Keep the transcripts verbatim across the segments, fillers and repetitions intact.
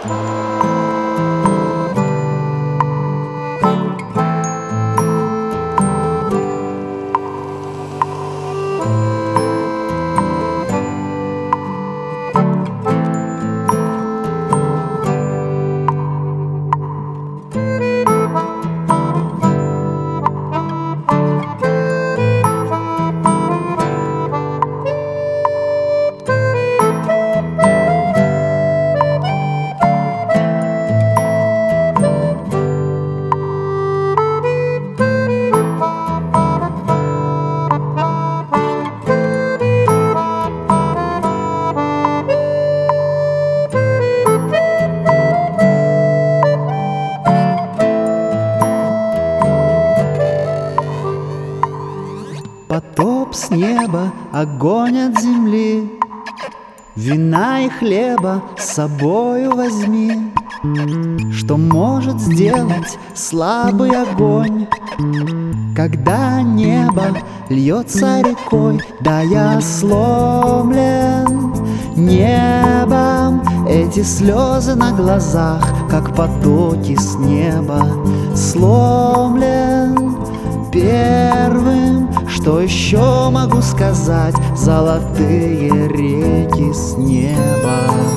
Потоп с неба, огонь от земли, вина и хлеба с собою возьми. Что может сделать слабый огонь, когда небо льется рекой? Да я сломлен небом, эти слезы на глазах, как потоки с неба. Сломлен первым, что еще могу сказать? Золотые реки с неба.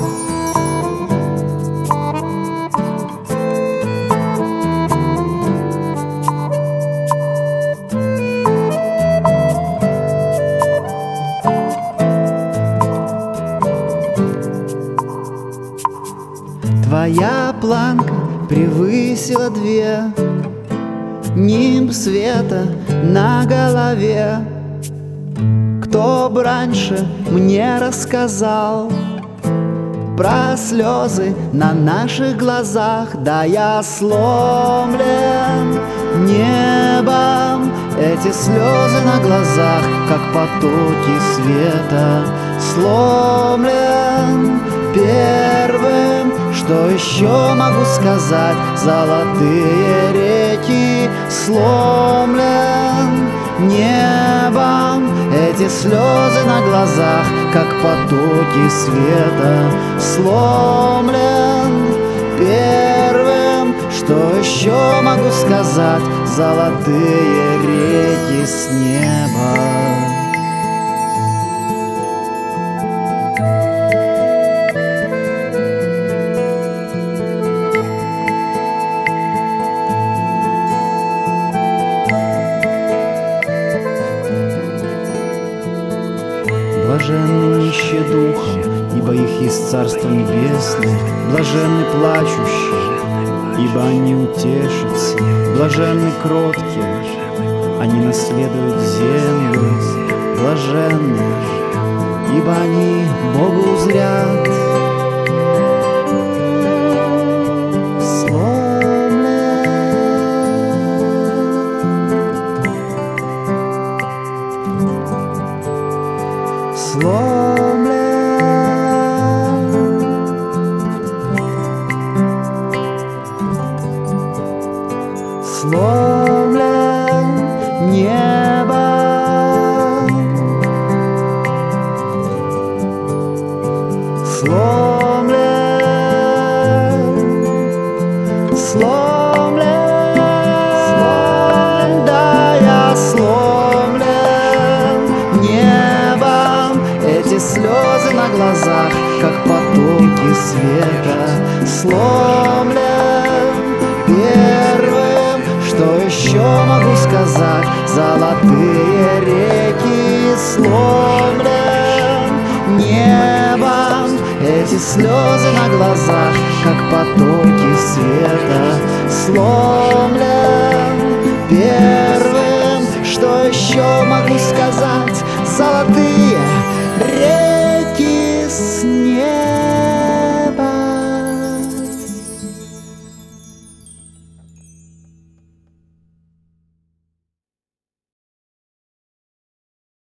Твоя планка превысила две, нимб света на голове. Кто б раньше мне рассказал про слезы на наших глазах? Да я сломлен небом, эти слезы на глазах, как потоки света. Сломлен первым, что еще могу сказать? Золотые реки. Сломлен небом, эти слезы на глазах, как потоки света. Сломлен первым, что еще могу сказать? Золотые реки с неба. Блаженны нищие духом, ибо их есть Царство Небесное. Блаженны плачущие, ибо они утешатся. Блаженны кроткие, они наследуют землю. Блаженны, ибо они Бога узрят. Сломлен, сломлен небом, сломлен, сломлен, да я сломлен небом, эти слезы на глазах, как потоки света. Сломлен первым, что еще могу сказать? Золотые реки. Сломлен небом, эти слезы на глазах, как потоки света. Сломлен первым, что еще могу сказать? Золотые